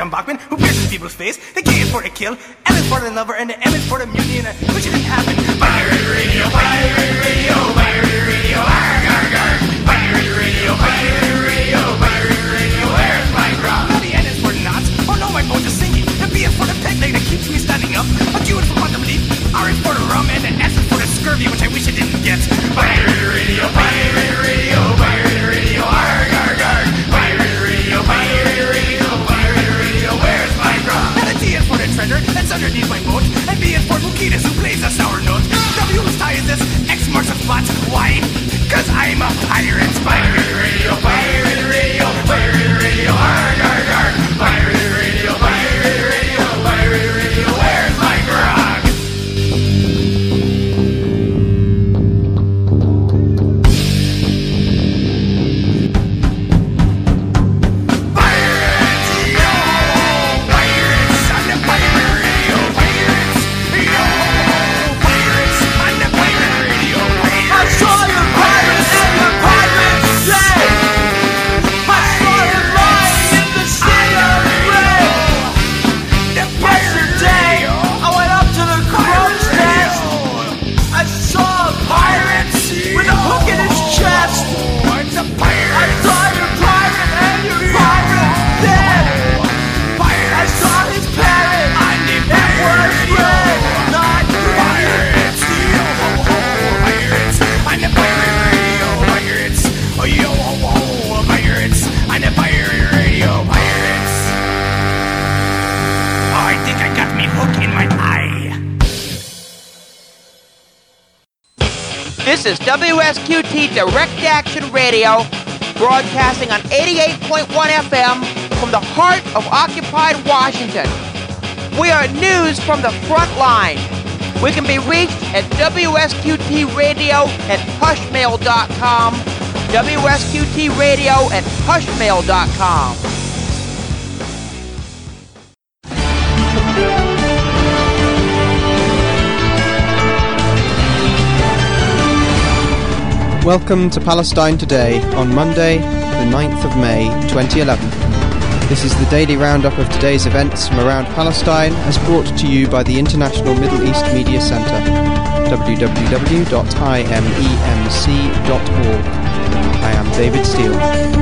John Bachman, who pierces people's face. The K is for the kill, L is for the lover, and the M is for the mutiny, and I wish it didn't happen. Pirate radio, pirate radio, pirate radio, arg, arg, arg. Pirate radio, pirate radio, pirate radio, where's my grog? Now the N is for the knots, oh no, my boat is sinking. The B is for the peg leg that keeps me standing up. A Q is for quantum leap, R is for the rum, and the S is for the scurvy, which I wish I didn't get. Pirate radio, pirate radio, pirate radio, arg, arg, arg. Pirate radio, pirate radio, pirate radio, where's my grog? And the T is for the treasure that's underneath my boat, and B is for Bukitas, who plays a sour note. W whose tie is this, X marks the spot. Why? Cause I'm a pirate. Pirate radio, pirate radio, pirate radio, arg, arg, arg. Pirate radio, pirate radio, pirate radio, where's my grog? Pirates, yo! Pirates on the pirate radio, pirates, yo! Pirates on the pirate radio, pirates. I saw you pirates in the pirate's day. I saw you lying in the sea of red. Yesterday, I went up to the crow's nest. I saw a pirate with a hook in his chest. It's a pirate. I saw your pirate and your pirate dead. I saw his parrot. It was red, not green. Pirates, yo ho ho, pirates, on the pirate radio, pirates, oh yo ho ho, pirates, on the pirate radio, pirates. Oh, I think I got me hook in my eye. This is WSQT Direct Action Radio, broadcasting on 88.1 FM from the heart of occupied Washington. We are news from the front line. We can be reached at WSQTradio@hushmail.com, WSQTradio@hushmail.com. Welcome to Palestine Today on Monday, the 9th of May, 2011. This is the daily roundup of today's events from around Palestine, as brought to you by the International Middle East Media Centre, www.imemc.org. I am David Steele.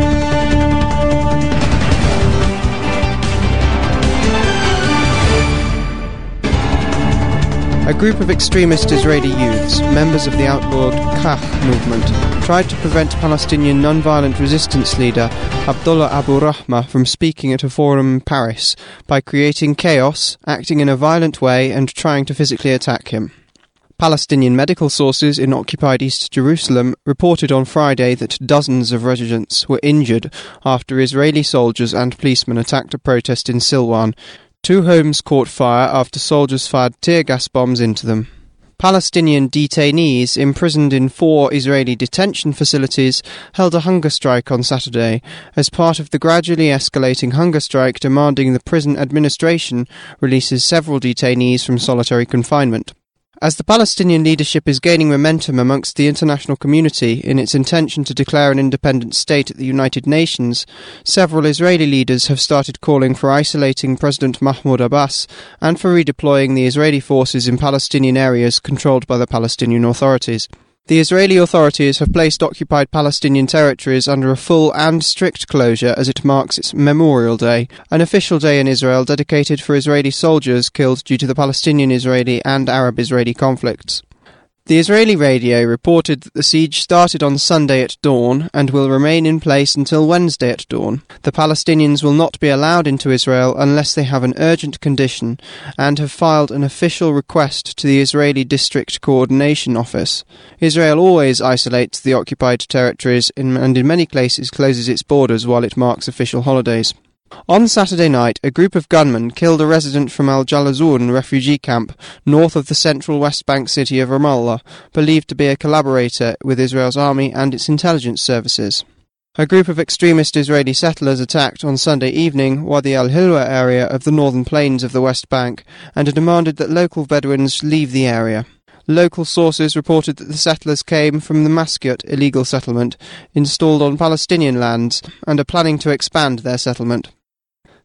A group of extremist Israeli youths, members of the outlawed Kach movement, tried to prevent Palestinian non-violent resistance leader Abdullah Abu Rahma from speaking at a forum in Paris by creating chaos, acting in a violent way and trying to physically attack him. Palestinian medical sources in occupied East Jerusalem reported on Friday that dozens of residents were injured after Israeli soldiers and policemen attacked a protest in Silwan. 2 homes caught fire after soldiers fired tear gas bombs into them. Palestinian detainees imprisoned in 4 Israeli detention facilities held a hunger strike on Saturday as part of the gradually escalating hunger strike demanding the prison administration releases several detainees from solitary confinement. As the Palestinian leadership is gaining momentum amongst the international community in its intention to declare an independent state at the United Nations, several Israeli leaders have started calling for isolating President Mahmoud Abbas and for redeploying the Israeli forces in Palestinian areas controlled by the Palestinian authorities. The Israeli authorities have placed occupied Palestinian territories under a full and strict closure as it marks its Memorial Day, an official day in Israel dedicated for Israeli soldiers killed due to the Palestinian-Israeli and Arab-Israeli conflicts. The Israeli radio reported that the siege started on Sunday at dawn and will remain in place until Wednesday at dawn. The Palestinians will not be allowed into Israel unless they have an urgent condition and have filed an official request to the Israeli District Coordination Office. Israel always isolates the occupied territories and in many places closes its borders while it marks official holidays. On Saturday night, a group of gunmen killed a resident from Al-Jalazun refugee camp north of the central West Bank city of Ramallah, believed to be a collaborator with Israel's army and its intelligence services. A group of extremist Israeli settlers attacked on Sunday evening Wadi al-Hilwa area of the northern plains of the West Bank and demanded that local Bedouins leave the area. Local sources reported that the settlers came from the Maskiut illegal settlement installed on Palestinian lands and are planning to expand their settlement.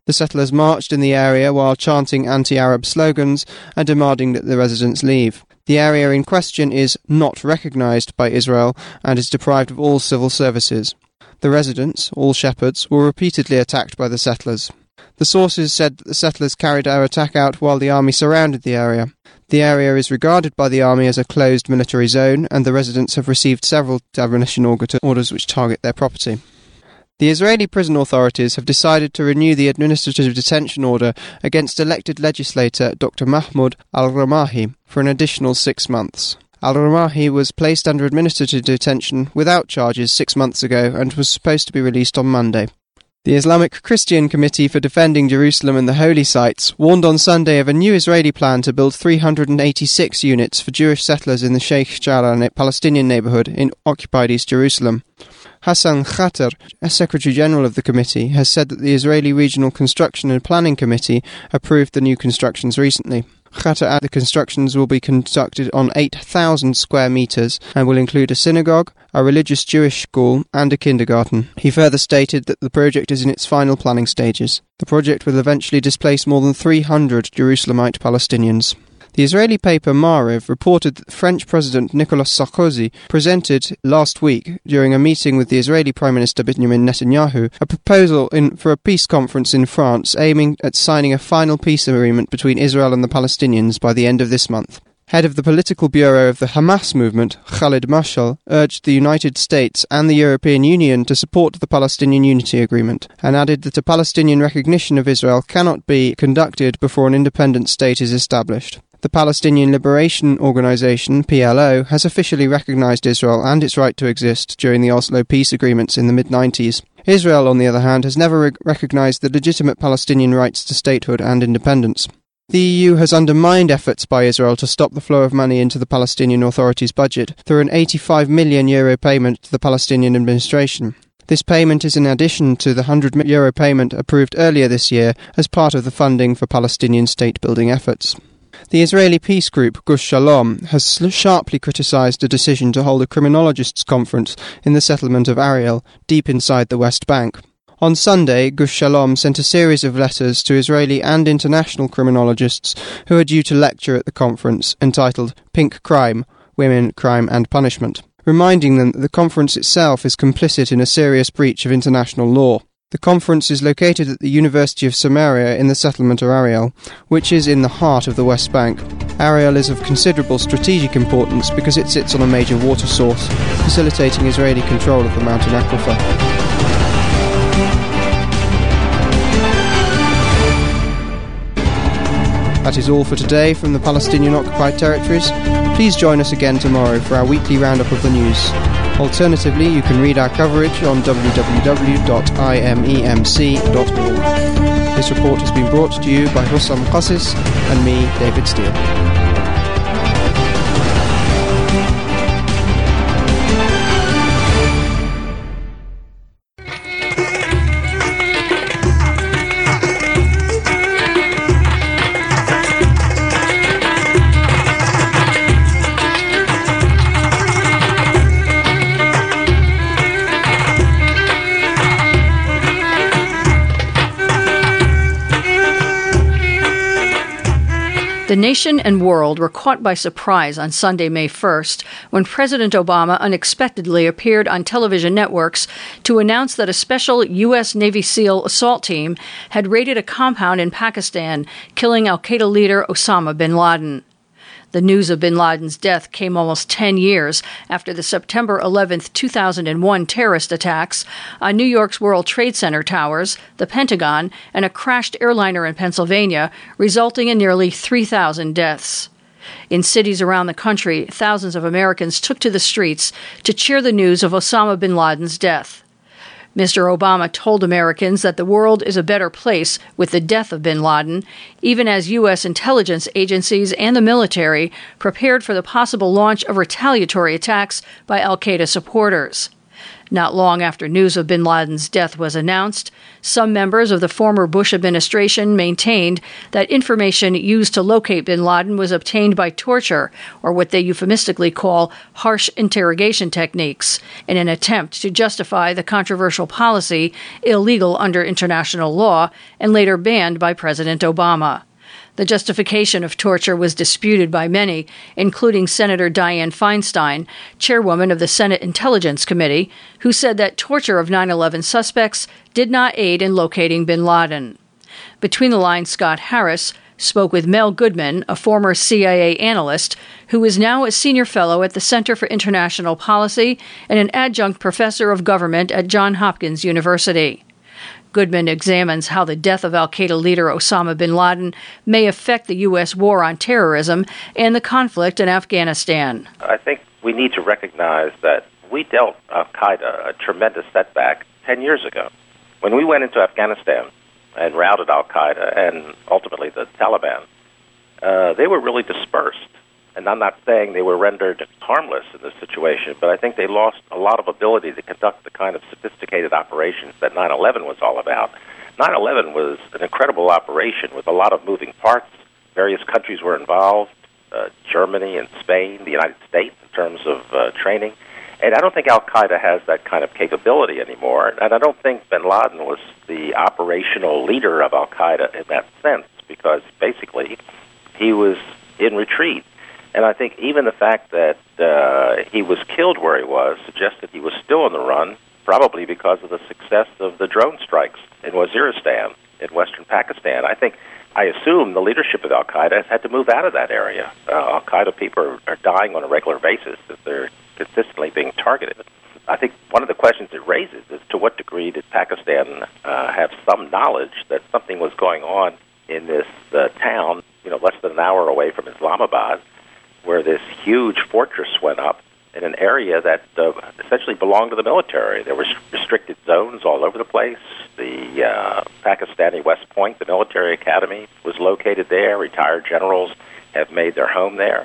The settlers marched in the area while chanting anti-Arab slogans and demanding that the residents leave. The area in question is not recognised by Israel and is deprived of all civil services. The residents, all shepherds, were repeatedly attacked by the settlers. The sources said that the settlers carried their attack out while the army surrounded the area. The area is regarded by the army as a closed military zone, and the residents have received several demolition orders which target their property. The Israeli prison authorities have decided to renew the administrative detention order against elected legislator Dr. Mahmoud al-Ramahi for an additional 6 months. Al-Ramahi was placed under administrative detention without charges 6 months ago and was supposed to be released on Monday. The Islamic Christian Committee for Defending Jerusalem and the Holy Sites warned on Sunday of a new Israeli plan to build 386 units for Jewish settlers in the Sheikh Jarrah Palestinian neighbourhood in occupied East Jerusalem. Hassan Khater, a Secretary-General of the committee, has said that the Israeli Regional Construction and Planning Committee approved the new constructions recently. Khater added the constructions will be conducted on 8,000 square metres and will include a synagogue, a religious Jewish school and a kindergarten. He further stated that the project is in its final planning stages. The project will eventually displace more than 300 Jerusalemite Palestinians. The Israeli paper Maariv reported that French President Nicolas Sarkozy presented last week, during a meeting with the Israeli Prime Minister Benjamin Netanyahu, a proposal for a peace conference in France aiming at signing a final peace agreement between Israel and the Palestinians by the end of this month. Head of the political bureau of the Hamas movement, Khalid Mashal, urged the United States and the European Union to support the Palestinian Unity Agreement, and added that a Palestinian recognition of Israel cannot be conducted before an independent state is established. The Palestinian Liberation Organization, PLO, has officially recognized Israel and its right to exist during the Oslo peace agreements in the mid-90s. Israel, on the other hand, has never recognized the legitimate Palestinian rights to statehood and independence. The EU has undermined efforts by Israel to stop the flow of money into the Palestinian Authority's budget through an €85 million payment to the Palestinian administration. This payment is in addition to the €100 payment approved earlier this year as part of the funding for Palestinian state-building efforts. The Israeli peace group Gush Shalom has sharply criticised a decision to hold a criminologists' conference in the settlement of Ariel, deep inside the West Bank. On Sunday, Gush Shalom sent a series of letters to Israeli and international criminologists who are due to lecture at the conference, entitled Pink Crime, Women, Crime and Punishment, reminding them that the conference itself is complicit in a serious breach of international law. The conference is located at the University of Samaria in the settlement of Ariel, which is in the heart of the West Bank. Ariel is of considerable strategic importance because it sits on a major water source, facilitating Israeli control of the mountain aquifer. That is all for today from the Palestinian occupied territories. Please join us again tomorrow for our weekly roundup of the news. Alternatively, you can read our coverage on www.imemc.org. This report has been brought to you by Hussam Qassis and me, David Steele. The nation and world were caught by surprise on Sunday, May 1st, when President Obama unexpectedly appeared on television networks to announce that a special U.S. Navy SEAL assault team had raided a compound in Pakistan, killing al-Qaeda leader Osama bin Laden. The news of bin Laden's death came almost 10 years after the September 11, 2001 terrorist attacks on New York's World Trade Center towers, the Pentagon, and a crashed airliner in Pennsylvania, resulting in nearly 3,000 deaths. In cities around the country, thousands of Americans took to the streets to cheer the news of Osama bin Laden's death. Mr. Obama told Americans that the world is a better place with the death of bin Laden, even as U.S. intelligence agencies and the military prepared for the possible launch of retaliatory attacks by al-Qaeda supporters. Not long after news of bin Laden's death was announced, some members of the former Bush administration maintained that information used to locate bin Laden was obtained by torture, or what they euphemistically call harsh interrogation techniques, in an attempt to justify the controversial policy illegal under international law and later banned by President Obama. The justification of torture was disputed by many, including Senator Dianne Feinstein, chairwoman of the Senate Intelligence Committee, who said that torture of 9/11 suspects did not aid in locating bin Laden. Between the lines, Scott Harris spoke with Mel Goodman, a former CIA analyst, who is now a senior fellow at the Center for International Policy and an adjunct professor of government at Johns Hopkins University. Goodman examines how the death of al-Qaeda leader Osama bin Laden may affect the U.S. war on terrorism and the conflict in Afghanistan. I think we need to recognize that we dealt al-Qaeda a tremendous setback 10 years ago. When we went into Afghanistan and routed al-Qaeda and ultimately the Taliban, they were really dispersed. And I'm not saying they were rendered harmless in this situation, but I think they lost a lot of ability to conduct the kind of sophisticated operations that 9/11 was all about. 9/11 was an incredible operation with a lot of moving parts. Various countries were involved, Germany and Spain, the United States in terms of training. And I don't think al-Qaeda has that kind of capability anymore. And I don't think bin Laden was the operational leader of al-Qaeda in that sense, because basically he was in retreat. And I think even the fact that he was killed where he was suggested he was still on the run, probably because of the success of the drone strikes in Waziristan in western Pakistan. I assume the leadership of al-Qaeda has had to move out of that area. Al-Qaeda people are dying on a regular basis as they're consistently being targeted. I think one of the questions it raises is to what degree did Pakistan have some knowledge that something was going on in this town, less than an hour away from Islamabad, where this huge fortress went up in an area that essentially belonged to the military. There were restricted zones all over the place. The Pakistani West Point, the military academy, was located there. Retired generals have made their home there.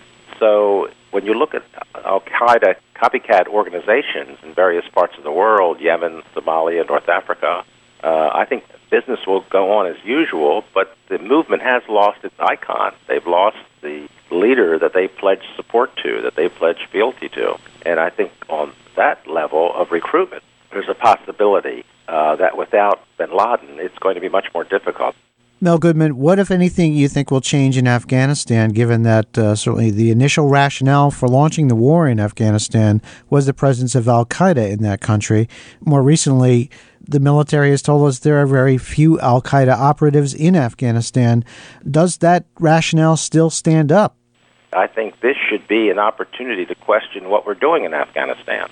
So when you look at al-Qaeda copycat organizations in various parts of the world, Yemen, Somalia, North Africa, I think business will go on as usual, but the movement has lost its icon. They've lost the leader that they pledged support to, that they pledged fealty to. And I think on that level of recruitment, there's a possibility that without bin Laden, it's going to be much more difficult. Mel Goodman, what, if anything, you think will change in Afghanistan, given that certainly the initial rationale for launching the war in Afghanistan was the presence of al-Qaeda in that country? More recently, the military has told us there are very few al-Qaeda operatives in Afghanistan. Does that rationale still stand up? I think this should be an opportunity to question what we're doing in Afghanistan.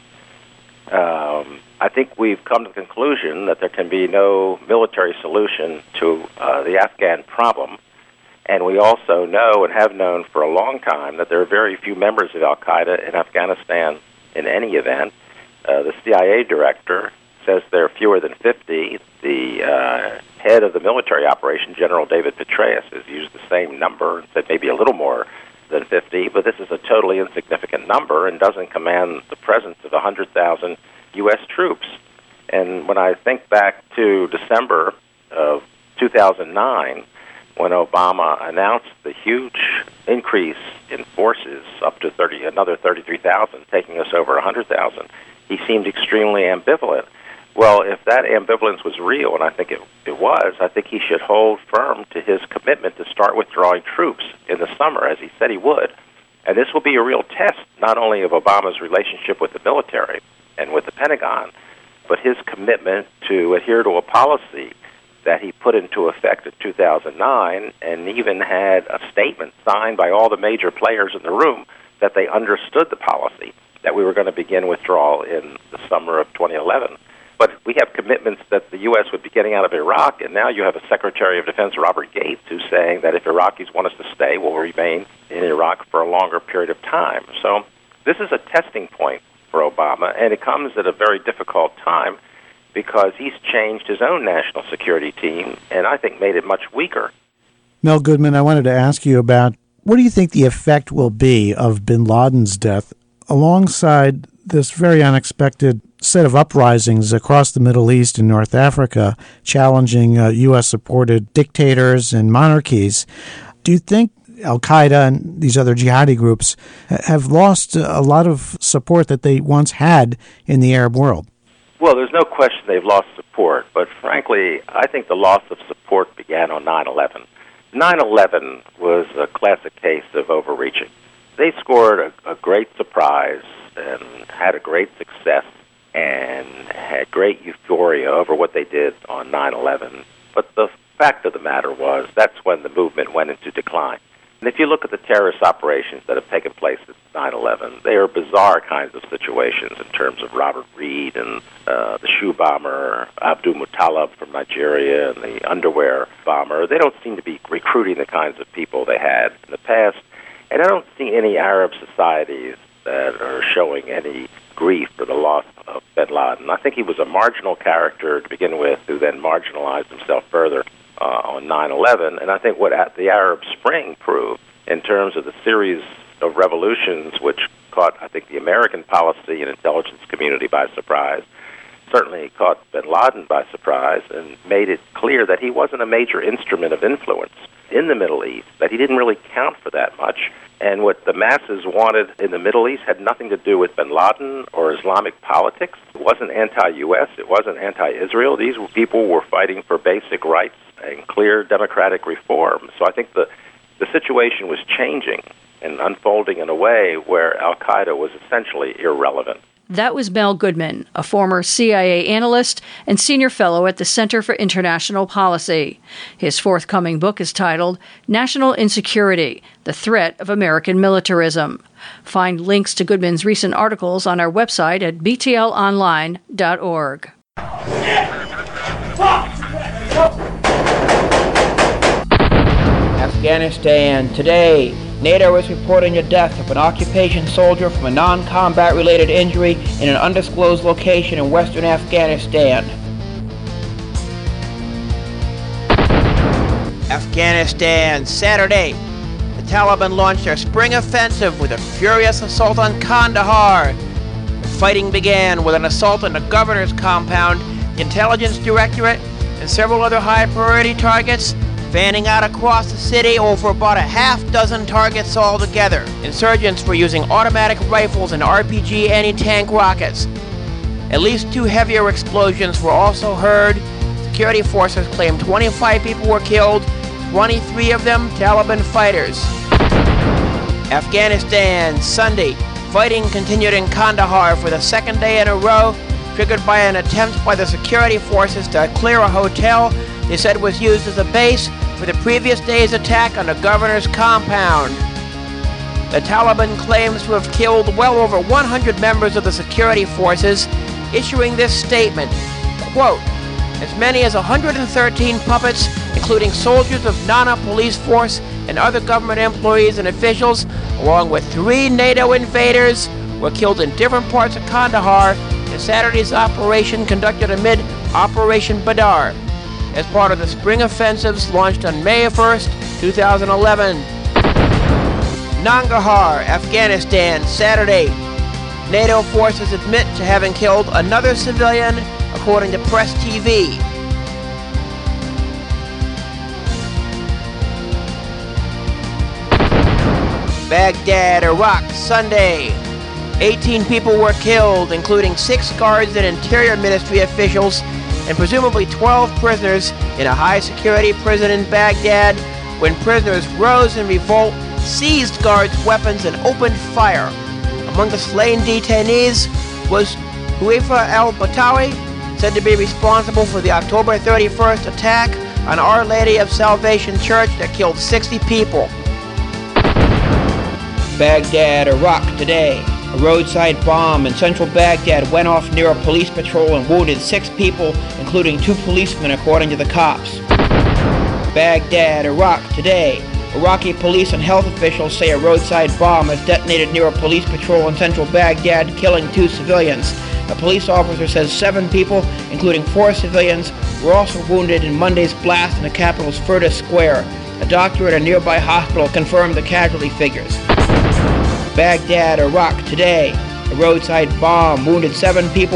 I think we've come to the conclusion that there can be no military solution to the Afghan problem, and we also know and have known for a long time that there are very few members of al-Qaeda in Afghanistan in any event. The CIA director says there are fewer than 50. The head of the military operation, General David Petraeus, has used the same number and said maybe a little more than 50, but this is a totally insignificant number and doesn't command the presence of 100,000 U.S. troops. And when I think back to December of 2009, when Obama announced the huge increase in forces up to another 33,000, taking us over 100,000, he seemed extremely ambivalent. Well, if that ambivalence was real, and I think it was, I think he should hold firm to his commitment to start withdrawing troops in the summer, as he said he would. And this will be a real test, not only of Obama's relationship with the military and with the Pentagon, but his commitment to adhere to a policy that he put into effect in 2009, and even had a statement signed by all the major players in the room that they understood the policy, that we were going to begin withdrawal in the summer of 2011. But we have commitments that the U.S. would be getting out of Iraq, and now you have a Secretary of Defense, Robert Gates, who's saying that if Iraqis want us to stay, we'll remain in Iraq for a longer period of time. So this is a testing point for Obama, and it comes at a very difficult time because he's changed his own national security team, and I think made it much weaker. Mel Goodman, I wanted to ask you about, what do you think the effect will be of bin Laden's death alongside this very unexpected set of uprisings across the Middle East and North Africa, challenging U.S.-supported dictators and monarchies. Do you think Al-Qaeda and these other jihadi groups have lost a lot of support that they once had in the Arab world? Well, there's no question they've lost support, but frankly, I think the loss of support began on 9/11. 9/11 was a classic case of overreaching. They scored a great surprise and had a great success and had great euphoria over what they did on 9/11. But the fact of the matter was that's when the movement went into decline. And if you look at the terrorist operations that have taken place since 9/11, they are bizarre kinds of situations in terms of Robert Reed and the shoe bomber, Abdul Muttalib from Nigeria, and the underwear bomber. They don't seem to be recruiting the kinds of people they had in the past. And I don't see any Arab societies that are showing any grief for the loss of bin Laden. I think he was a marginal character to begin with, who then marginalized himself further on 9/11, and I think what the Arab Spring proved in terms of the series of revolutions which caught, I think, the American policy and intelligence community by surprise, certainly caught bin Laden by surprise and made it clear that he wasn't a major instrument of influence in the Middle East, that he didn't really count for that much. And what the masses wanted in the Middle East had nothing to do with bin Laden or Islamic politics. It wasn't anti-U.S., it wasn't anti-Israel. These people were fighting for basic rights and clear democratic reform. So I think the situation was changing and unfolding in a way where Al-Qaeda was essentially irrelevant. That was Mel Goodman, a former CIA analyst and senior fellow at the Center for International Policy. His forthcoming book is titled National Insecurity, The Threat of American Militarism. Find links to Goodman's recent articles on our website at btlonline.org. Afghanistan. Today, NATO is reporting the death of an occupation soldier from a non-combat related injury in an undisclosed location in western Afghanistan. Afghanistan. Saturday, the Taliban launched their spring offensive with a furious assault on Kandahar. The fighting began with an assault on the governor's compound, the intelligence directorate, and several other high-priority targets, fanning out across the city over about a half-dozen targets altogether. Insurgents were using automatic rifles and RPG anti-tank rockets. At least 2 heavier explosions were also heard. Security forces claimed 25 people were killed, 23 of them Taliban fighters. Afghanistan. Sunday, fighting continued in Kandahar for the second day in a row, triggered by an attempt by the security forces to clear a hotel they said was used as a base for the previous day's attack on the governor's compound. The Taliban claims to have killed well over 100 members of the security forces, issuing this statement, quote, as many as 113 puppets, including soldiers of Nana Police Force and other government employees and officials, along with 3 NATO invaders, were killed in different parts of Kandahar in Saturday's operation conducted amid Operation Badar, as part of the spring offensives launched on May 1st, 2011. Nangarhar, Afghanistan, Saturday. NATO forces admit to having killed another civilian, according to Press TV. Baghdad, Iraq, Sunday. 18 people were killed, including 6 guards and Interior Ministry officials, and presumably 12 prisoners in a high-security prison in Baghdad, when prisoners rose in revolt, seized guards' weapons, and opened fire. Among the slain detainees was Huifa al-Batawi, said to be responsible for the October 31st attack on Our Lady of Salvation Church that killed 60 people. Baghdad, Iraq, today. A roadside bomb in central Baghdad went off near a police patrol and wounded 6 people, including 2 policemen, according to the cops. Baghdad, Iraq, today. Iraqi police and health officials say a roadside bomb has detonated near a police patrol in central Baghdad, killing 2 civilians. A police officer says 7 people, including 4 civilians, were also wounded in Monday's blast in the capital's Firda Square. A doctor at a nearby hospital confirmed the casualty figures. Baghdad, Iraq, today. A roadside bomb wounded 7 people, including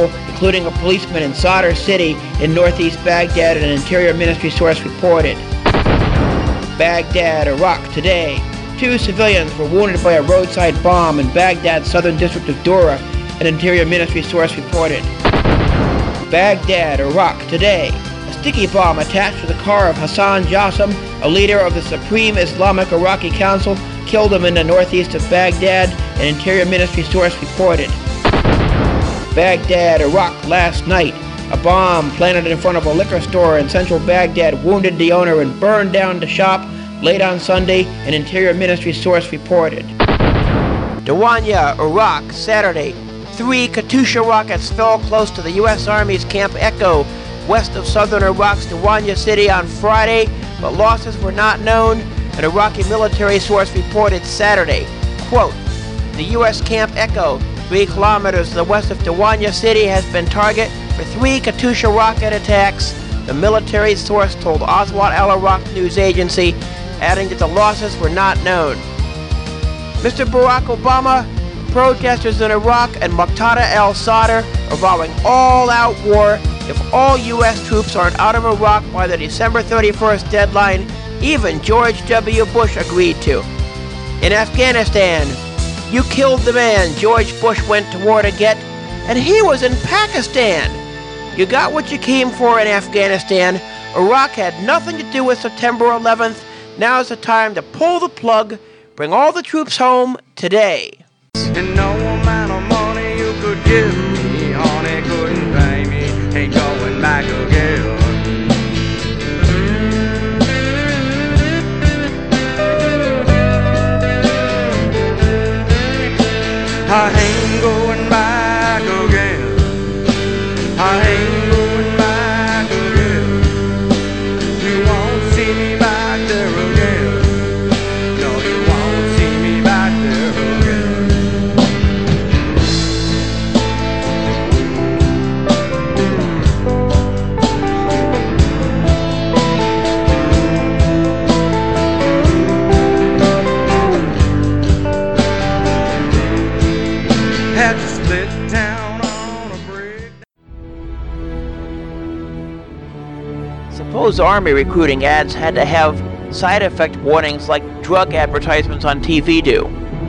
including a policeman in Sadr City in northeast Baghdad, an Interior Ministry source reported. Baghdad, Iraq today. 2 civilians were wounded by a roadside bomb in Baghdad's southern district of Dura, an Interior Ministry source reported. Baghdad, Iraq today. A sticky bomb attached to the car of Hassan Jassim, a leader of the Supreme Islamic Iraqi Council, killed him in the northeast of Baghdad, an Interior Ministry source reported. Baghdad, Iraq last night. A bomb planted in front of a liquor store in central Baghdad wounded the owner and burned down the shop late on Sunday, an Interior Ministry source reported. Dawanya, Iraq, Saturday. 3 Katyusha rockets fell close to the U.S. Army's Camp Echo, west of southern Iraq's Dawanya city on Friday, but losses were not known, an Iraqi military source reported Saturday. Quote, the U.S. Camp Echo, 3 kilometers to the west of Dawanya city, has been target for 3 Katyusha rocket attacks, the military source told Aswat al-Iraq news agency, adding that the losses were not known. Mr. Barack Obama, protesters in Iraq and Muqtada al-Sadr are vowing all-out war if all U.S. troops aren't out of Iraq by the December 31st deadline even George W. Bush agreed to. In Afghanistan, you killed the man George Bush went to war to get, and he was in Pakistan. You got what you came for in Afghanistan. Iraq had nothing to do with September 11th. Now's the time to pull the plug, bring all the troops home today. And no amount of money you could give me, honey, couldn't pay me, ain't going back again. I ain't going back again. I ain't going back again. You won't see me back there again. No, you won't see me back there again. Had to split town on a brick. Suppose Army recruiting ads had to have side effect warnings like drug advertisements on TV do.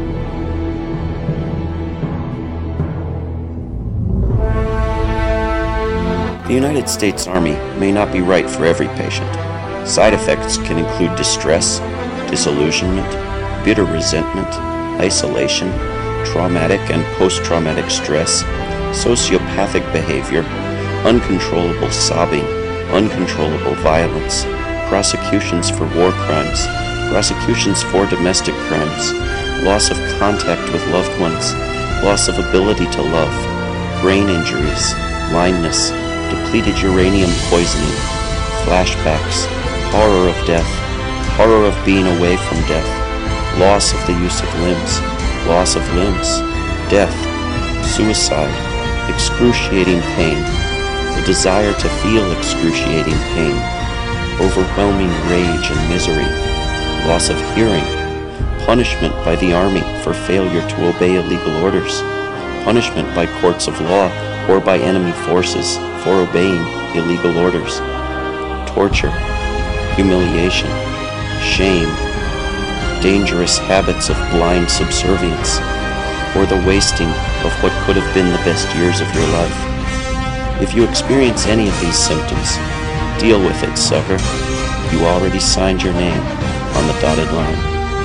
The United States Army may not be right for every patient. Side effects can include distress, disillusionment, bitter resentment, isolation, traumatic and post-traumatic stress, sociopathic behavior, uncontrollable sobbing, uncontrollable violence, prosecutions for war crimes, prosecutions for domestic crimes, loss of contact with loved ones, loss of ability to love, brain injuries, blindness, depleted uranium poisoning, flashbacks, horror of death, horror of being away from death, loss of the use of limbs, loss of limbs, death, suicide, excruciating pain, the desire to feel excruciating pain, overwhelming rage and misery, loss of hearing, punishment by the Army for failure to obey illegal orders, punishment by courts of law or by enemy forces for obeying illegal orders, torture, humiliation, shame, dangerous habits of blind subservience, or the wasting of what could have been the best years of your life. If you experience any of these symptoms, deal with it, sucker. You already signed your name on the dotted line.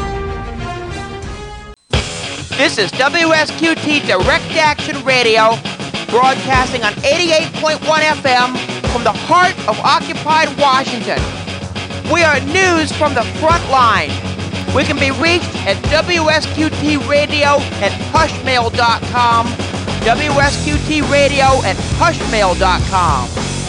This is WSQT Direct Action Radio, broadcasting on 88.1 FM from the heart of occupied Washington. We are news from the front line. We can be reached at WSQTradio@hushmail.com, WSQTradio@hushmail.com.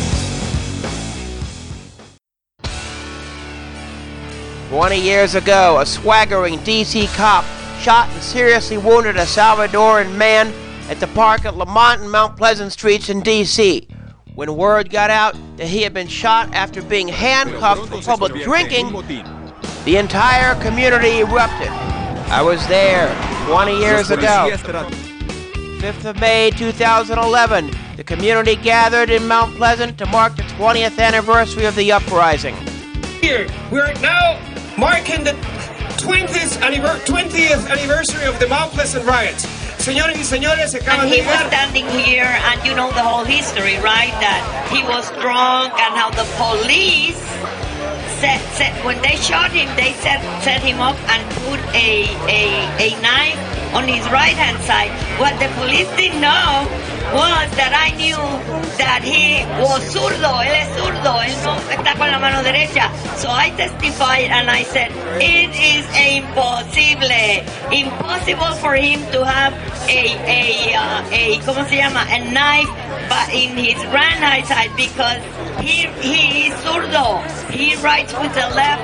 "20 years ago, a swaggering D.C. cop shot and seriously wounded a Salvadoran man at the park at Lamont and Mount Pleasant Streets in D.C. When word got out that he had been shot after being handcuffed for public drinking, the entire community erupted. I was there 20 years ago. 5th of May 2011, The community gathered in Mount Pleasant to mark the 20th anniversary of the uprising. Here, we're now marking the 20th anniversary of the Mount Pleasant riots. Señores y señores, and he was standing here, and you know the whole history, right? That he was drunk, and how the police said when they shot him, they set him up and put a knife on his right hand side. What the police didn't know was that I knew that he was zurdo. Él es zurdo. Él no está con la mano derecha. So I testified and I said, it is impossible for him to have ¿cómo se llama? A knife but in his right hand side because he is zurdo. He writes with the left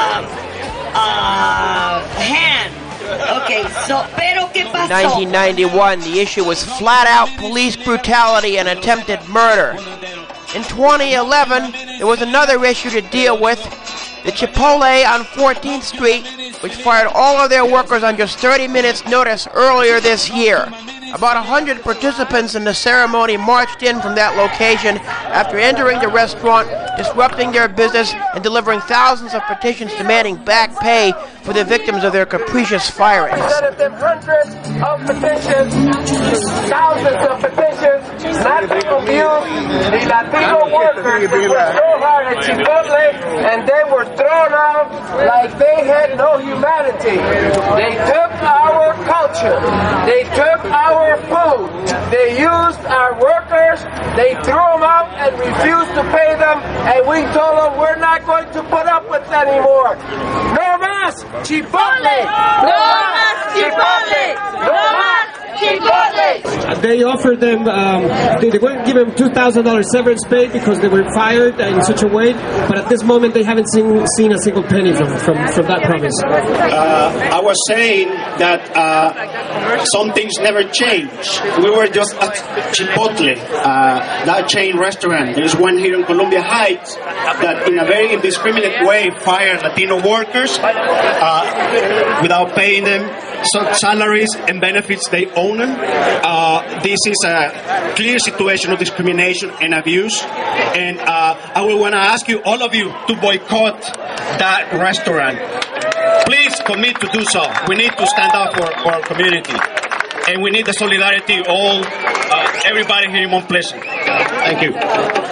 hand. Okay, so, pero ¿qué pasó? In 1991, the issue was flat-out police brutality and attempted murder. In 2011, there was another issue to deal with. The Chipotle on 14th Street, which fired all of their workers on just 30 minutes' notice earlier this year. About 100 participants in the ceremony marched in from that location after entering the restaurant, disrupting their business, and delivering thousands of petitions demanding back pay for the victims of their capricious firings. Instead of them hundreds of petitions, thousands of petitions, not to abuse the Latino workers who were so hard at Chipotle, and they were thrown out like they had no humanity. They took our culture. They took our food. They used our workers. They threw them out and refused to pay them, and we told them we're not going to put up with that anymore. No más Chipotle! No más Chipotle! No más Chipotle! They offered them, they wouldn't give them $2,000 severance pay because they were fired in such a way, but at this moment they haven't seen a single penny from that promise. I was saying that some things never change. We were just at Chipotle, that chain restaurant. There's one here in Columbia Heights that in a very indiscriminate way fired Latino workers without paying them salaries and benefits they own them. This is a clear situation of discrimination and abuse, and I will want to ask you, all of you, to boycott that restaurant. Please commit to do so. We need to stand up for our community, and we need the solidarity of all everybody here in Mount Pleasant. Thank you.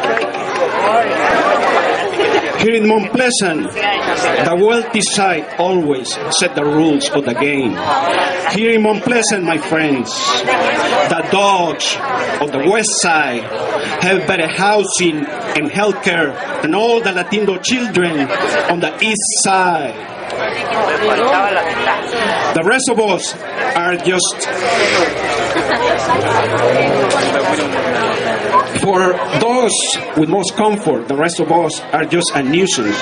Here in Mount Pleasant, the wealthy side always set the rules of the game. Here in Mount Pleasant, my friends, the dogs of the west side have better housing and health care than all the Latino children on the east side. The rest of us are just... For those with most comfort, the rest of us are just a nuisance.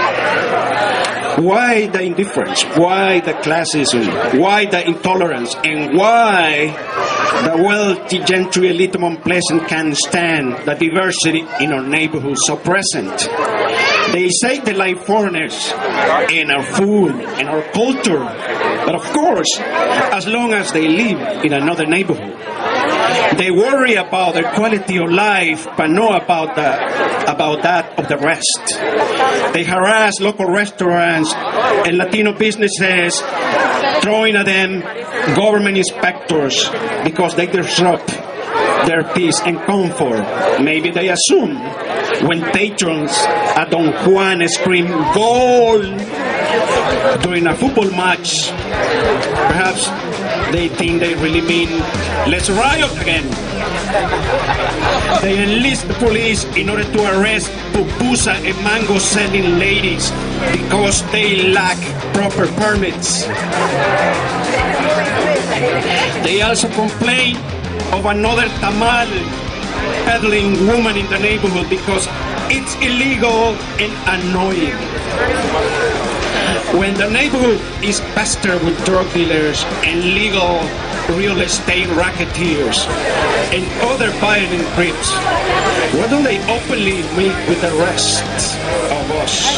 Why the indifference? Why the classism? Why the intolerance? And why the wealthy gentry elite of Mount Pleasant can stand the diversity in our neighborhood so present? They say they like foreigners in our food and our culture, but of course, as long as they live in another neighborhood. They worry about their quality of life, but not about that of the rest. They harass local restaurants and Latino businesses, throwing at them government inspectors because they disrupt their peace and comfort. Maybe they assume when patrons at Don Juan scream "Goal" during a football match, perhaps they think they really mean "Let's riot again." They enlist the police in order to arrest pupusa and mango selling ladies because they lack proper permits. They also complain of another tamal peddling woman in the neighborhood because it's illegal and annoying. When the neighborhood is pestered with drug dealers and legal real estate racketeers and other violent creeps, why don't they openly meet with the rest of us?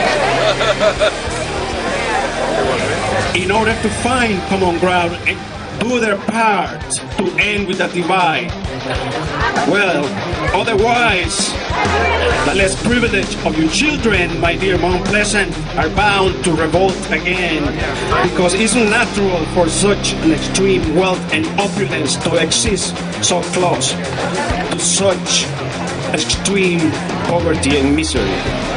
In order to find common ground and do their part to end with the divide. Well, otherwise, the less privileged of your children, my dear Mount Pleasant, are bound to revolt again, because it's natural for such an extreme wealth and opulence to exist so close to such extreme poverty and misery.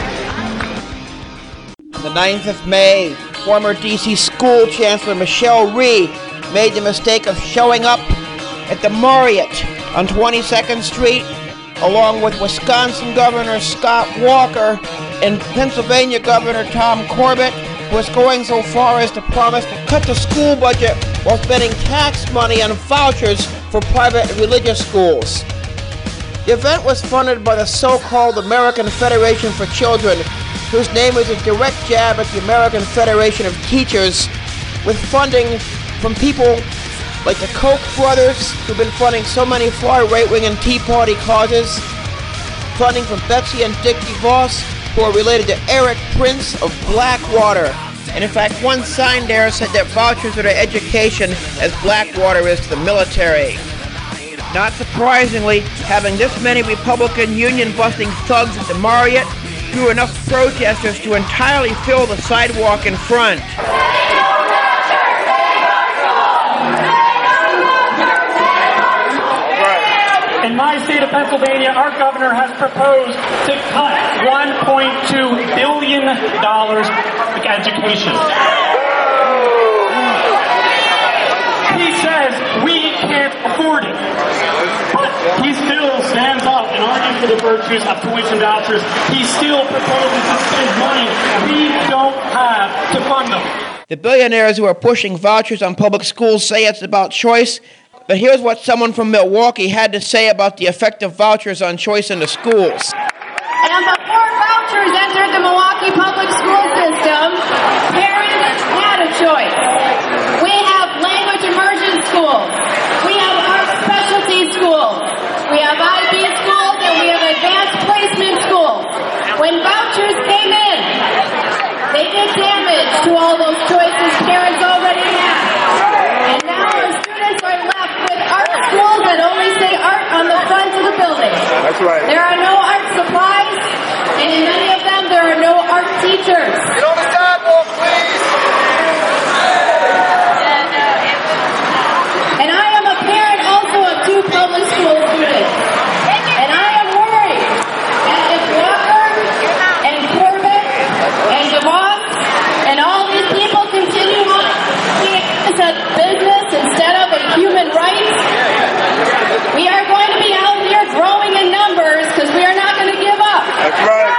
On the 9th of May, former D.C. school chancellor Michelle Rhee made the mistake of showing up at the Marriott on 22nd Street, along with Wisconsin Governor Scott Walker and Pennsylvania Governor Tom Corbett, who was going so far as to promise to cut the school budget while spending tax money on vouchers for private religious schools. The event was funded by the so-called American Federation for Children, whose name is a direct jab at the American Federation of Teachers, with funding from people like the Koch brothers, who've been funding so many far right-wing and Tea Party causes, funding from Betsy and Dick DeVos, who are related to Eric Prince of Blackwater. And in fact, one sign there said that vouchers are to education as Blackwater is to the military. Not surprisingly, having this many Republican union-busting thugs at the Marriott drew enough protesters to entirely fill the sidewalk in front. In my state of Pennsylvania, our governor has proposed to cut $1.2 billion of education. He says we can't afford it. But he still stands up and argues for the virtues of tuition vouchers. He still proposes to spend money we don't have to fund them. The billionaires who are pushing vouchers on public schools say it's about choice, but here's what someone from Milwaukee had to say about the effect of vouchers on choice in the schools. And before vouchers entered the Milwaukee public school system, parents had a choice. We have language immersion schools. We have art specialty schools. We have IB schools, and we have advanced placement schools. When vouchers came in, they did damage to all those choices parents already had. And now our students are left with art schools that only say art on the front of the building. That's right. There are no art supplies, and in many of them there are no art teachers. Get on the sidewalk, please. And I am a parent also of two public school students. And I am worried that if Walker and Corbett and DeVos and all these people continue on treating us as business instead of a human right, we are going to be out here growing in numbers because we are not going to give up. That's right.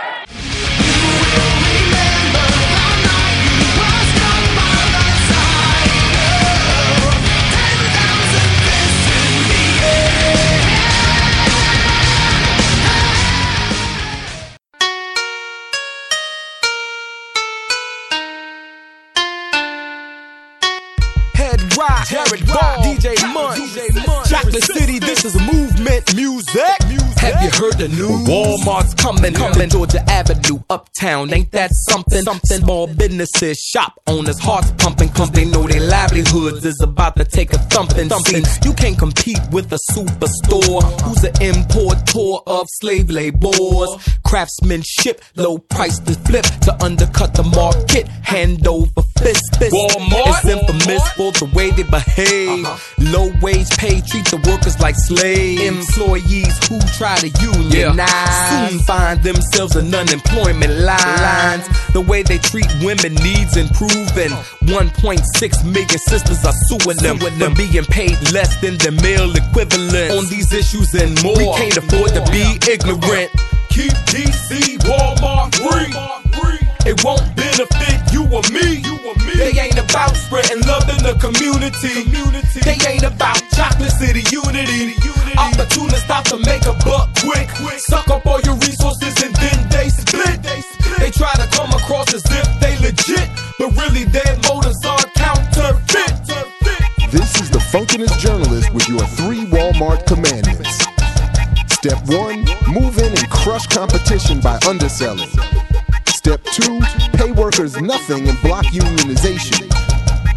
Jared Ball, DJ Munch, Chocolate City, this is movement music. Have you heard the news? Walmart's coming, Georgia Avenue, uptown. Ain't that something? Small businesses, shop owners, hearts pumping, cause they know their livelihoods is about to take a thumping. See, you can't compete with a superstore who's an importer of slave labors. Craftsmanship, low price to flip to undercut the market, hand over fist. Walmart is infamous for the way they behave. Low wage pay, treat the workers like slaves. Employees who try to unionize soon find themselves in unemployment lines. The way they treat women needs improving. 1.6 million sisters are suing them for being paid less than the male equivalent. On these issues and more, we can't afford to be ignorant. Keep DC Walmart free. It won't benefit you or me. They ain't about spreading love in the community. They ain't about Chocolate City unity. Opportunists stop to make a buck quick. Suck up all your resources and then they split. They try to come across as if they legit, but really their motives are counterfeit. This is the Funkinest Journalist with your 3 Walmart commandments. Step 1, move in and crush competition by underselling. Step 2, pay workers nothing and block unionization.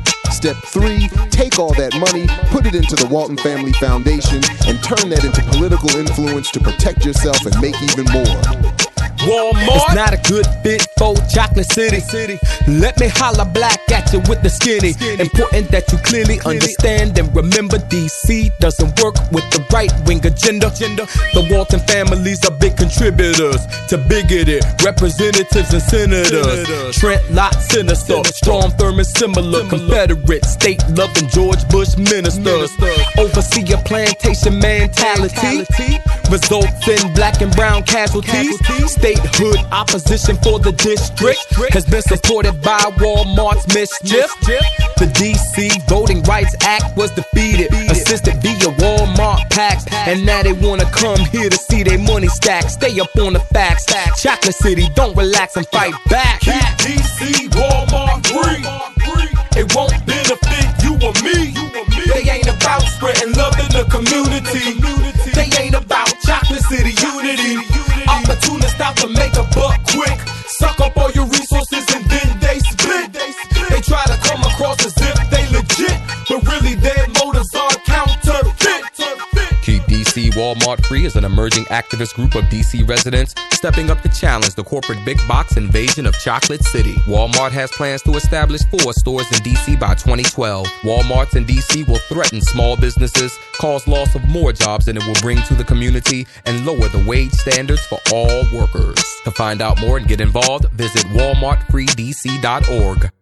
Step 3, take all that money, put it into the Walton Family Foundation, and turn that into political influence to protect yourself and make even more. Walmart. It's not a good fit for Chocolate City. Let me holla black at you with the skinny. Important that you clearly understand and remember DC doesn't work with the right-wing agenda. The Walton families are big contributors to bigoted representatives and senators. Trent Lott, sinister. Strom Thurmond, similar. Confederate, state-loving George Bush ministers. Oversee a plantation mentality results in black and brown casualties. Statehood opposition for the district has been supported by Walmart's mischief. The DC Voting Rights Act was defeated, assisted via Walmart PACs, and now they wanna come here to see their money stack. Stay up on the facts. Chocolate City, don't relax and fight back. Keep DC Walmart free. It won't benefit you or me. They ain't about spreading love in the community. They ain't about Chocolate City unity. Opportunists out to make a buck quick. Suck up all your resources and then they split. They try to come across as if they legit, but really their motives are counterfeit. Keep DC Walmart Free is an emerging activist group of DC residents stepping up to challenge the corporate big box invasion of Chocolate City. Walmart has plans to establish 4 stores in DC by 2012. Walmarts in DC will threaten small businesses, cause loss of more jobs than it will bring to the community, and lower the wage standards for all workers. To find out more and get involved, visit walmartfreedc.org.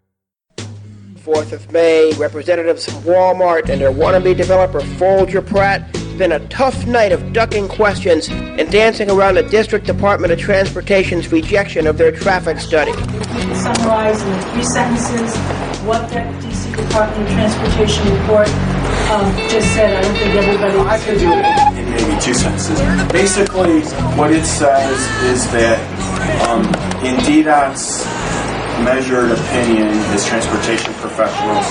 4th of May, representatives from Walmart and their wannabe developer Folger Pratt. It's been a tough night of ducking questions and dancing around the District Department of Transportation's rejection of their traffic study. Can you summarize in 3 sentences what the DC Department of Transportation report just said? I don't think everybody... I could do it in maybe 2 sentences. Basically, what it says is that in DDOT's measured opinion as transportation professionals,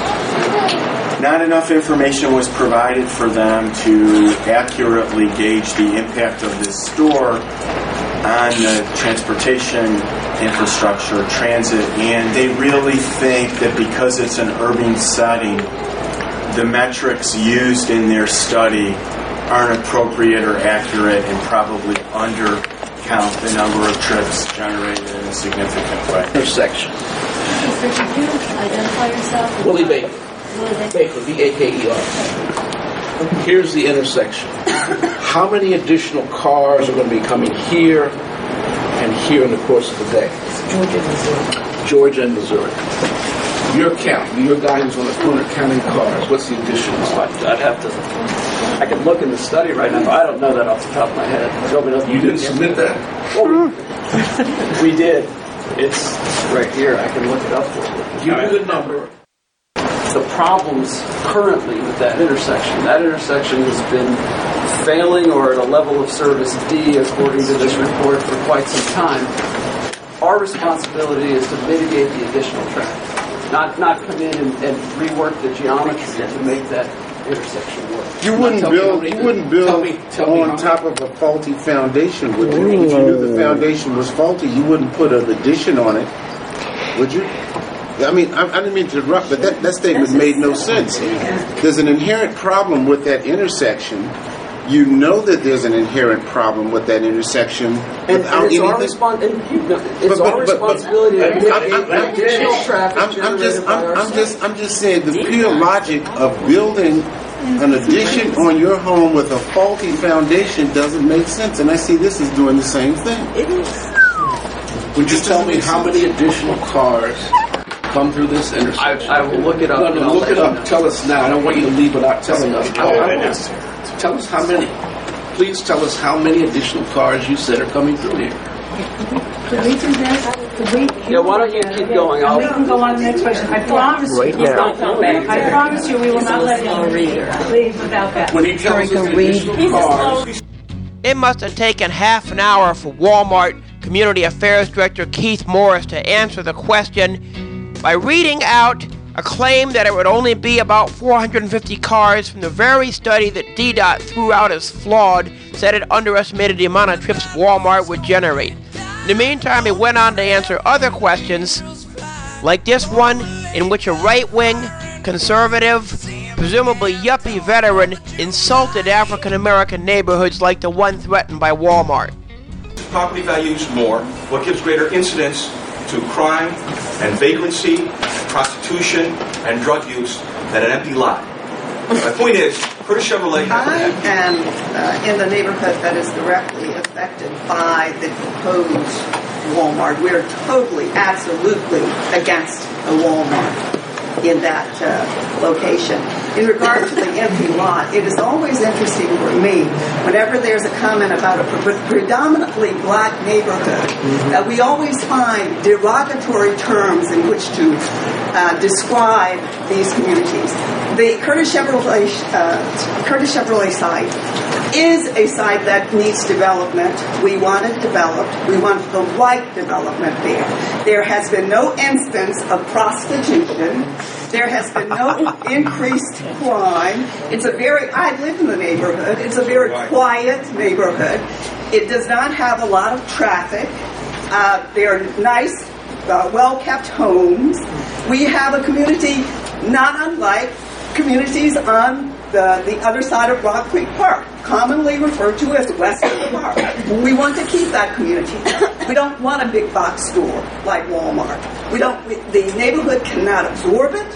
not enough information was provided for them to accurately gauge the impact of this store on the transportation infrastructure, transit, and they really think that because it's an urban setting, the metrics used in their study aren't appropriate or accurate and probably undercount the number of trips generated in a significant way. Intersection. Could you identify yourself? Willie Baker. Baker, B-A-K-E-R. Here's the intersection. How many additional cars are going to be coming here and here in the course of the day? Georgia and Missouri. Your count, your guy who's on the corner counting cars, what's the additional? I'd have to... I can look in the study right now, but I don't know that off the top of my head. You didn't submit that? We did. It's right here. I can look it up for you. Give me the number. The problems currently with that intersection has been failing or at a level of service D, according to this report, for quite some time. Our responsibility is to mitigate the additional traffic, not come in and rework the geometry to make that intersection work. You wouldn't build on top of a faulty foundation, would you? If you knew the foundation was faulty, you wouldn't put an addition on it, would you? I mean, I didn't mean to interrupt, but that statement made no sense. There's an inherent problem with that intersection. You know that there's an inherent problem with that intersection. And it's our responsibility to mitigate additional traffic. I'm just saying the pure logic of building an addition on your home with a faulty foundation doesn't make sense. And I see this is doing the same thing. It is. Would you tell me how many additional cars come through this intersection? I will look it up. No, look it up. Tell us now. I don't want you to leave without telling us. Tell us how many. Please tell us how many additional cars you said are coming through here. Could we do this? Yeah, why don't you keep going? We can go on to the next question. I promise you. I promise you we will not let you leave without that. When he tells us additional cars... It must have taken half an hour for Walmart Community Affairs Director Keith Morris to answer the question by reading out a claim that it would only be about 450 cars from the very study that DDOT threw out as flawed, said it underestimated the amount of trips Walmart would generate. In the meantime, he went on to answer other questions, like this one, in which a right-wing conservative, presumably yuppie veteran insulted African American neighborhoods like the one threatened by Walmart. Property values more. What gives greater incidence to crime and vagrancy, prostitution, and drug use than an empty lot? My point is, Curtis Chevrolet... I am in the neighborhood that is directly affected by the proposed Walmart. We're totally, absolutely against a Walmart in that location. In regard to the empty lot, it is always interesting for me whenever there's a comment about a predominantly black neighborhood that we always find derogatory terms in which to describe these communities. The Curtis Chevrolet site is a site that needs development. We want it developed. We want the right development there. There has been no instance of prostitution. There has been no increased crime. I live in the neighborhood. It's a very quiet neighborhood. It does not have a lot of traffic. They're nice, well-kept homes. We have a community not unlike communities on the other side of Rock Creek Park, commonly referred to as west of the park. We want to keep that community. We don't want a big box store like Walmart. The neighborhood cannot absorb it.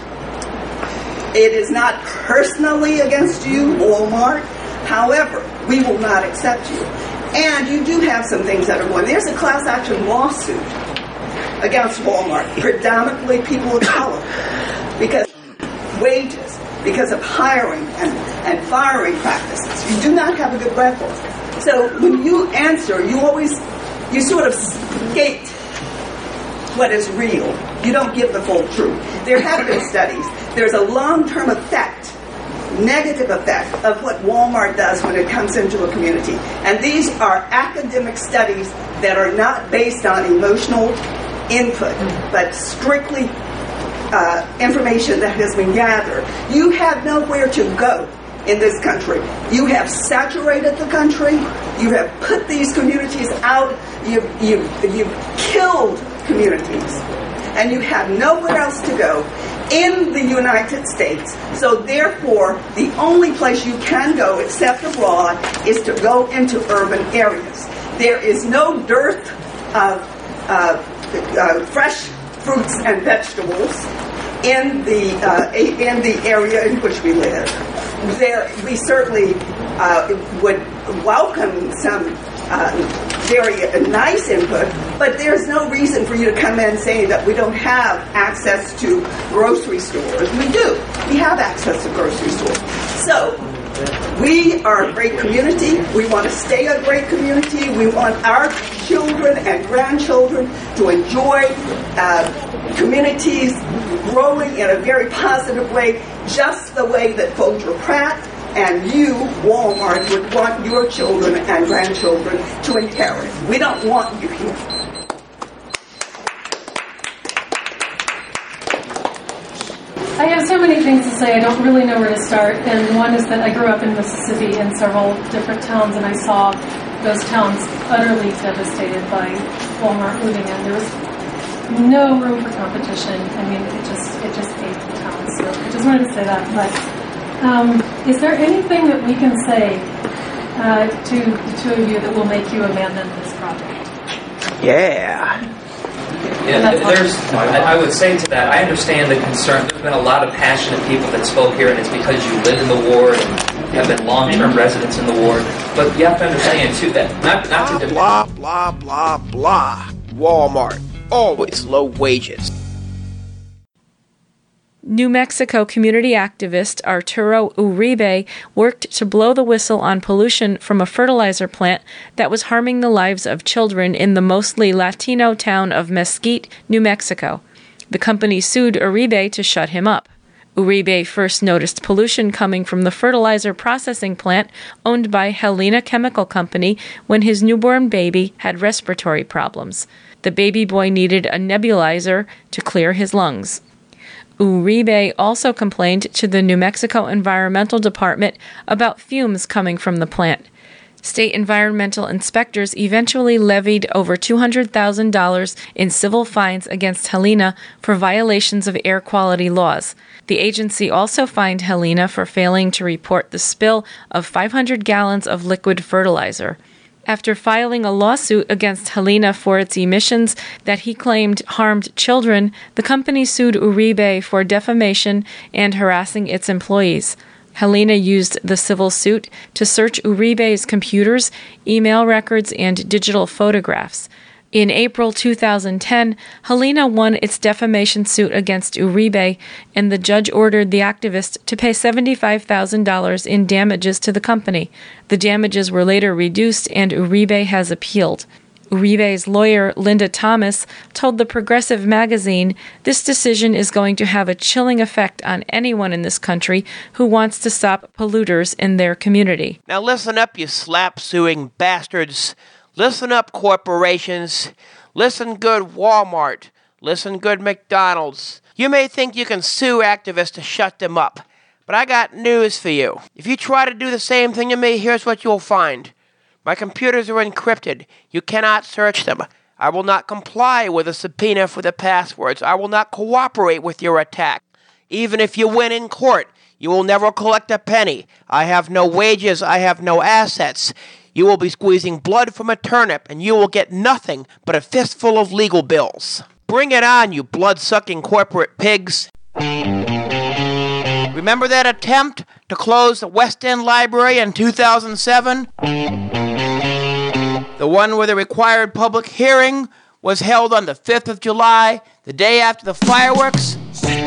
It is not personally against you, Walmart. However, we will not accept you. And you do have some things that are going. There's a class action lawsuit against Walmart, predominantly people of color, because wages, because of hiring and firing practices. You do not have a good record. So when you answer, you sort of skate what is real. You don't give the full truth. There have been studies. There's a long-term effect, negative effect of what Walmart does when it comes into a community. And these are academic studies that are not based on emotional input, but strictly information that has been gathered. You have nowhere to go in this country. You have saturated the country. You have put these communities out. You've killed communities. And you have nowhere else to go in the United States. So therefore, the only place you can go except abroad is to go into urban areas. There is no dearth of fresh fruits and vegetables in the area in which we live. We certainly would welcome some very nice input, but there's no reason for you to come in saying that we don't have access to grocery stores. We do. We have access to grocery stores. So we are a great community. We want to stay a great community. We want our children and grandchildren to enjoy communities growing in a very positive way, just the way that Folger Pratt and you, Walmart, would want your children and grandchildren to inherit. We don't want you here. I have so many things to say, I don't really know where to start. And one is that I grew up in Mississippi in several different towns, and I saw those towns utterly devastated by Walmart moving in. There was no room for competition. I mean, it just ate the town. So I just wanted to say that. But is there anything that we can say to the two of you that will make you abandon this project? Yeah. Yeah, I would say to that, I understand the concern. There's been a lot of passionate people that spoke here, and it's because you live in the ward and have been long-term residents in the ward. But you have to understand, too, that not to... Blah, blah, blah, blah. Walmart. Always low wages. New Mexico community activist Arturo Uribe worked to blow the whistle on pollution from a fertilizer plant that was harming the lives of children in the mostly Latino town of Mesquite, New Mexico. The company sued Uribe to shut him up. Uribe first noticed pollution coming from the fertilizer processing plant owned by Helena Chemical Company when his newborn baby had respiratory problems. The baby boy needed a nebulizer to clear his lungs. Uribe also complained to the New Mexico Environmental Department about fumes coming from the plant. State environmental inspectors eventually levied over $200,000 in civil fines against Helena for violations of air quality laws. The agency also fined Helena for failing to report the spill of 500 gallons of liquid fertilizer. After filing a lawsuit against Helena for its emissions that he claimed harmed children, the company sued Uribe for defamation and harassing its employees. Helena used the civil suit to search Uribe's computers, email records, and digital photographs. In April 2010, Helena won its defamation suit against Uribe, and the judge ordered the activist to pay $75,000 in damages to the company. The damages were later reduced, and Uribe has appealed. Uribe's lawyer, Linda Thomas, told the Progressive magazine, "This decision is going to have a chilling effect on anyone in this country who wants to stop polluters in their community." Now listen up, you slap-suing bastards. Listen up, corporations. Listen good, Walmart. Listen good, McDonald's. You may think you can sue activists to shut them up, but I got news for you. If you try to do the same thing to me, here's what you'll find. My computers are encrypted. You cannot search them. I will not comply with a subpoena for the passwords. I will not cooperate with your attack. Even if you win in court, you will never collect a penny. I have no wages. I have no assets. You will be squeezing blood from a turnip, and you will get nothing but a fistful of legal bills. Bring it on, you blood-sucking corporate pigs. Remember that attempt to close the West End Library in 2007? The one where the required public hearing was held on the 5th of July, the day after the fireworks?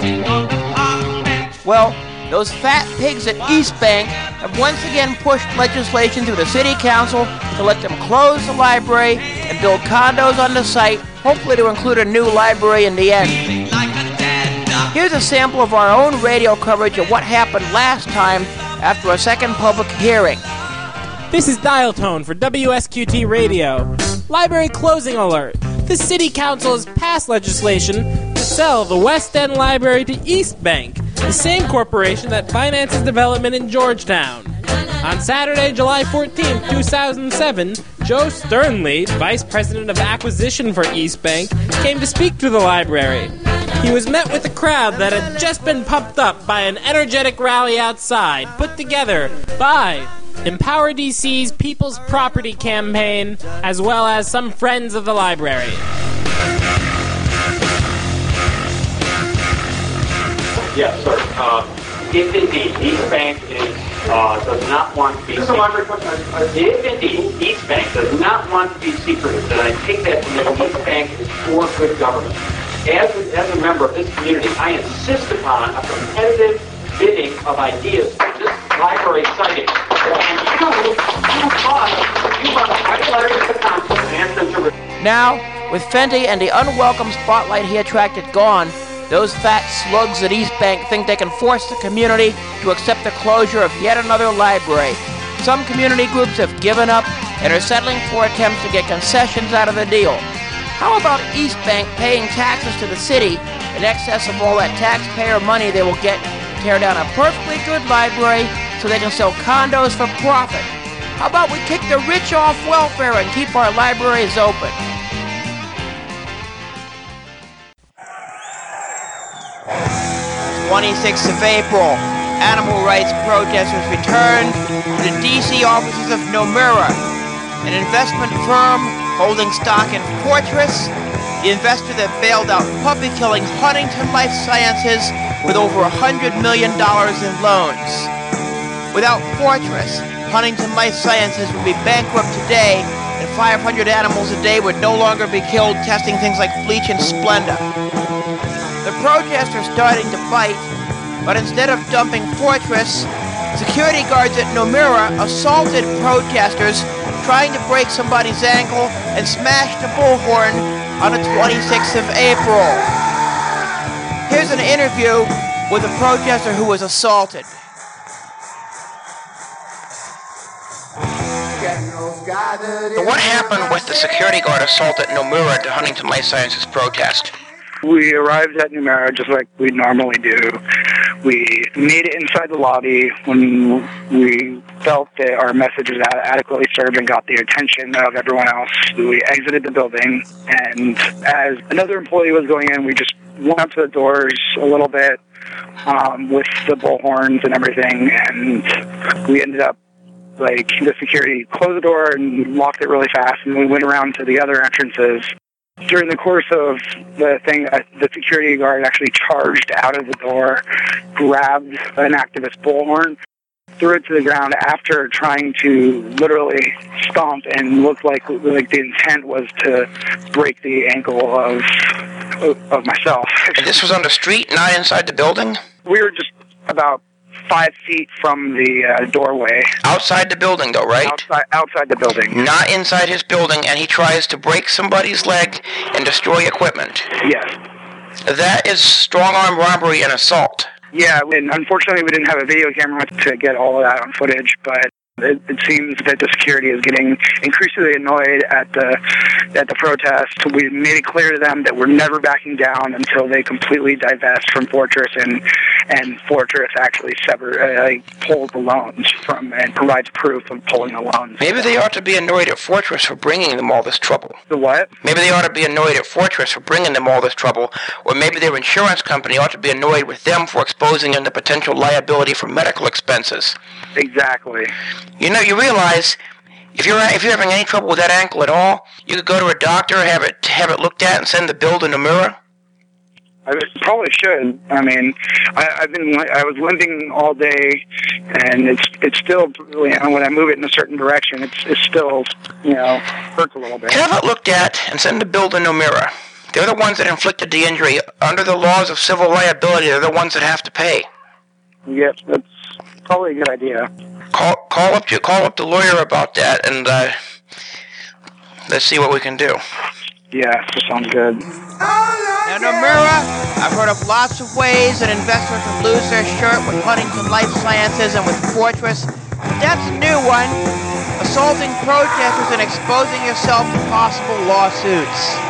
Well, those fat pigs at East Bank have once again pushed legislation through the city council to let them close the library and build condos on the site, hopefully to include a new library in the end. Here's a sample of our own radio coverage of what happened last time after a second public hearing. This is Dial Tone for WSQT Radio. Library closing alert. The City Council has passed legislation to sell the West End Library to East Bank, the same corporation that finances development in Georgetown. On Saturday, July 14, 2007, Joe Sternley, Vice President of Acquisition for East Bank, came to speak to the library. He was met with a crowd that had just been pumped up by an energetic rally outside, put together by Empower DC's People's Property Campaign, as well as some friends of the library. Yes, sir. If indeed East Bank does not want to be if indeed East Bank does not want to be secretive, then I take that to mean East Bank is for good government. As a member of this community, I insist upon a competitive bidding of ideas for this library siting. And you must write letters to the council and ask them to... Now, with Fenty and the unwelcome spotlight he attracted gone, those fat slugs at East Bank think they can force the community to accept the closure of yet another library. Some community groups have given up and are settling for attempts to get concessions out of the deal. How about East Bank paying taxes to the city in excess of all that taxpayer money they will get to tear down a perfectly good library so they can sell condos for profit? How about we kick the rich off welfare and keep our libraries open? It's 26th of April. Animal rights protesters returned to the D.C. offices of Nomura, an investment firm holding stock in Fortress, the investor that bailed out puppy-killing Huntington Life Sciences with over $100 million in loans. Without Fortress, Huntington Life Sciences would be bankrupt today, and 500 animals a day would no longer be killed testing things like bleach and Splenda. The protests are starting to bite, but instead of dumping Fortress, security guards at Nomura assaulted protesters trying to break somebody's ankle and smashed a bullhorn on the 26th of April. Here's an interview with a protester who was assaulted. So what happened with the security guard assault at Nomura at the Huntington Life Sciences protest? We arrived at Numera just like we normally do. We made it inside the lobby when we felt that our message was adequately served and got the attention of everyone else. We exited the building, and as another employee was going in, we just went up to the doors a little bit with the bullhorns and everything, and we ended up, like, the security closed the door and locked it really fast, and we went around to the other entrances. During the course of the thing, the security guard actually charged out of the door, grabbed an activist bullhorn, threw it to the ground after trying to literally stomp and looked like the intent was to break the ankle of myself. And this was on the street, not inside the building? We were just about 5 feet from the doorway. Outside the building, though, right? Outside the building. Not inside his building, and he tries to break somebody's leg and destroy equipment. Yes. That is strong-arm robbery and assault. Yeah, and unfortunately we didn't have a video camera to get all of that on footage, but it seems that the security is getting increasingly annoyed at the protest. We made it clear to them that we're never backing down until they completely divest from Fortress, and Fortress actually pulls the loans from and provides proof of pulling the loans. Maybe they ought to be annoyed at Fortress for bringing them all this trouble. The what? Maybe they ought to be annoyed at Fortress for bringing them all this trouble, or maybe their insurance company ought to be annoyed with them for exposing them to potential liability for medical expenses. Exactly. You know, you realize if you're having any trouble with that ankle at all, you could go to a doctor, have it looked at, and send the bill to Numera. I probably should. I mean, I was limping all day, and it's still, when I move it in a certain direction, it's still, hurts a little bit. Have it looked at and send the bill to Numera. They're the ones that inflicted the injury. Under the laws of civil liability, they're the ones that have to pay. Yep, that's probably a good idea. Call up the lawyer about that, and let's see what we can do. Yeah, that sounds good. Now, Numera, I've heard of lots of ways that investors can lose their shirt with Huntington Life Sciences and with Fortress, but that's a new one. Assaulting protesters and exposing yourself to possible lawsuits.